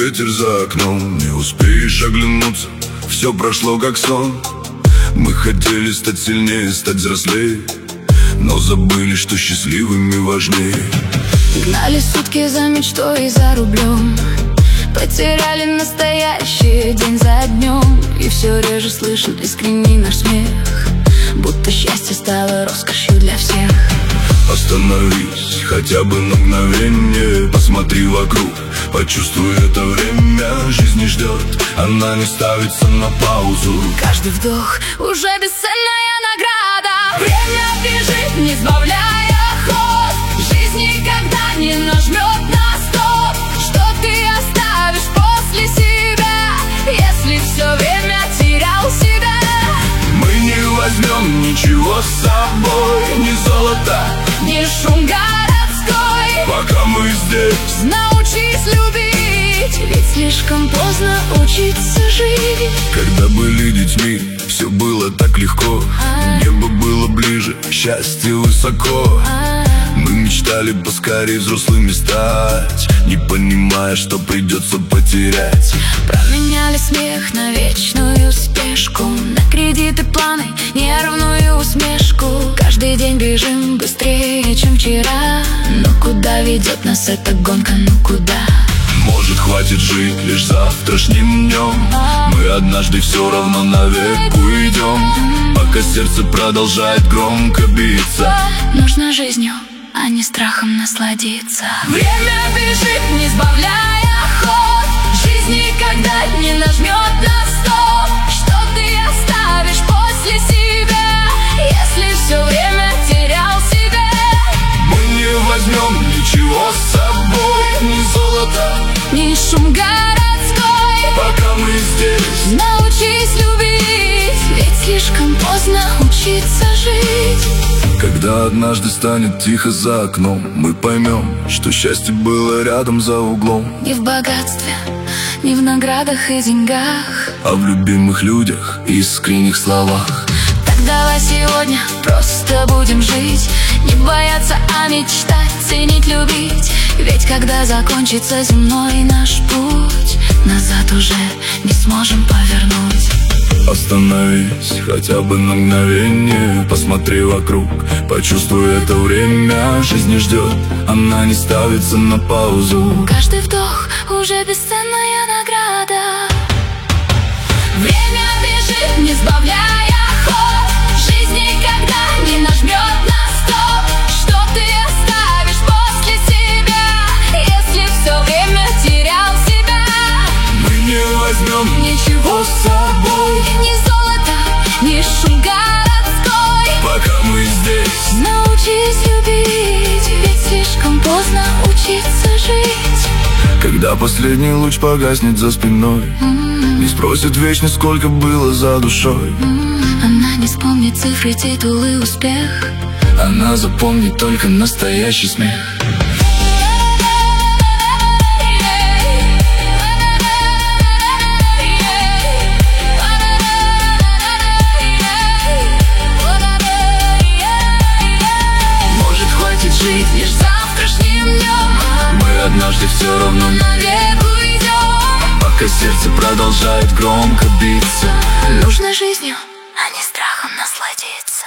ветер за окном, не успеешь оглянуться, все прошло как сон. Мы хотели стать сильнее, стать взрослее, но забыли, что счастливыми важнее. Гнали сутки за мечтой и за рублем, потеряли настоящий день за днем. И все реже слышен искренний наш смех, будто счастье стало роскошью для всех. Остановись хотя бы на мгновение, посмотри вокруг, почувствуй это время. Жизнь не ждет, она не ставится на паузу. Каждый вдох уже бесценная награда. Время бежит, не сбавляя ход, жизнь никогда не нажмет на стоп. Что ты оставишь после себя, если все время терял себя? Мы не возьмем ничего с собой, ни золота, ни шум городской, пока мы здесь. Научись любить, ведь слишком поздно учиться жить. Когда были детьми, все было так легко, небо было ближе, счастье высоко. Мы мечтали поскорее взрослыми стать, не понимая, что придется потерять. Променяли смех на вечную спешку, на кредиты, планы, нервную усмешку. Каждый день бежим быстрее, чем вчера, но куда ведет нас эта гонка, ну куда? Может, хватит жить лишь завтрашним днем, мы однажды все равно навек уйдем, пока сердце продолжает громко биться. Нужно жизнью, а не страхом насладиться. Время бежит, не сбавляя ход, жизнь никогда не нажмет на стоп. Что ты оставишь после себя, если все время терял себя? Мы не возьмем ничего с собой, ни золота, ни шум городской, пока мы здесь. Научись любить, ведь слишком поздно учиться жить. Когда однажды станет тихо за окном, мы поймем, что счастье было рядом за углом. Не в богатстве, не в наградах и деньгах, а в любимых людях и искренних словах. Так давай сегодня просто будем жить, не бояться, а мечтать, ценить, любить. Ведь когда закончится земной наш путь, назад уже не сможем повернуть. Остановись хотя бы на мгновение, посмотри вокруг, почувствуй это время. Жизнь не ждет, она не ставится на паузу. Каждый вдох уже бесценная награда. Время бежит, не сбавляя ход, жизнь никогда не нажмет на стоп. Что ты оставишь после себя, если все время терял себя? Мы не возьмем ничего с собой, ни золота, ни шум городской, пока мы здесь. Научись любить, ведь слишком поздно учиться жить. Когда последний луч погаснет за спиной, не спросит вечность, сколько было за душой. Она не вспомнит цифры, титулы, успех, она запомнит только настоящий смех. Может, хватит жить лишь завтрашним днем, мы однажды все равно навек уйдем, пока сердце продолжает громко биться. Нужно жизнью, а не страхом насладиться.